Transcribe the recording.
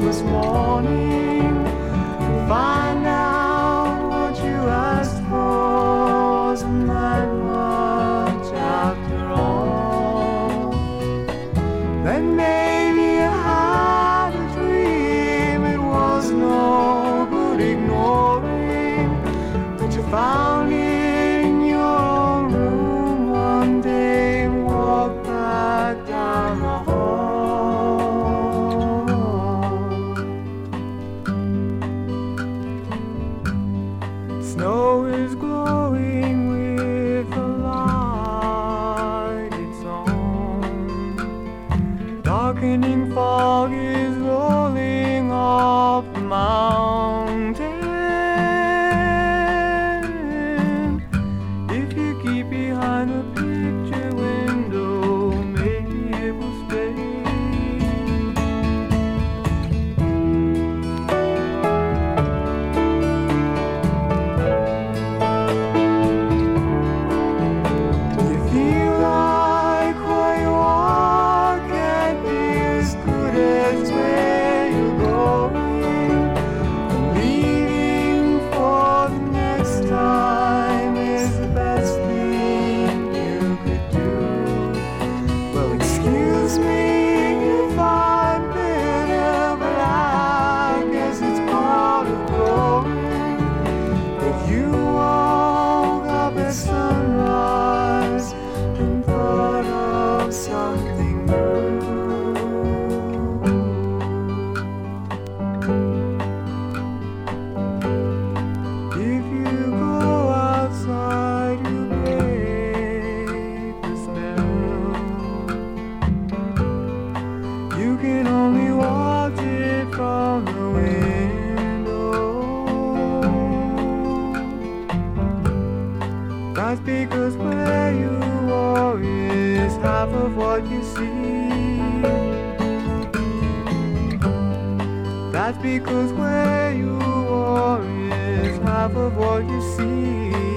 Christmas morning. Find out what you asked for wasn't that much after all. Then maybe I had a dream, it was no good ignoring, that you found in your own room one day and walked back down the hall. Snow is glowing with the light it's on. Darkening fog is rolling off the mountain. If you keep behind the picture window, maybe it will stay. You feel like where you are can't be as good as where you're going. Leaving for the next time is the best thing you could do. Well, excuse me if I'm bitter, but I guess it's part of growing. If you woke up at sunrise and thought of something new. If you go outside, you break the spell. You can only watch it from the window. That's because where you are is half of what you see. That's because where you are is half of what you see.